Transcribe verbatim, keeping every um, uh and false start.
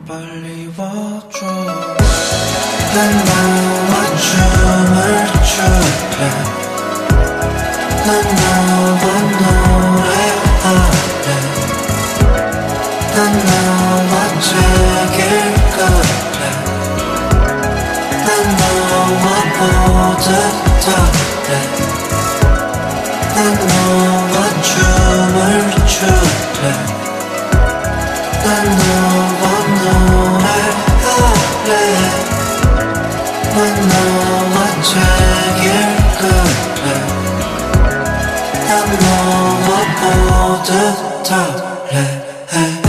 빨리 와줘. 난 너와 춤을 출래. 난 너와 노래할래. 난 너와 책 읽을래. 난 너와 보드 탈래. 난 너와 춤을 출래. 난 너와 노래할래. 난 너와 책 읽을래. 난 너와 보드 탈래.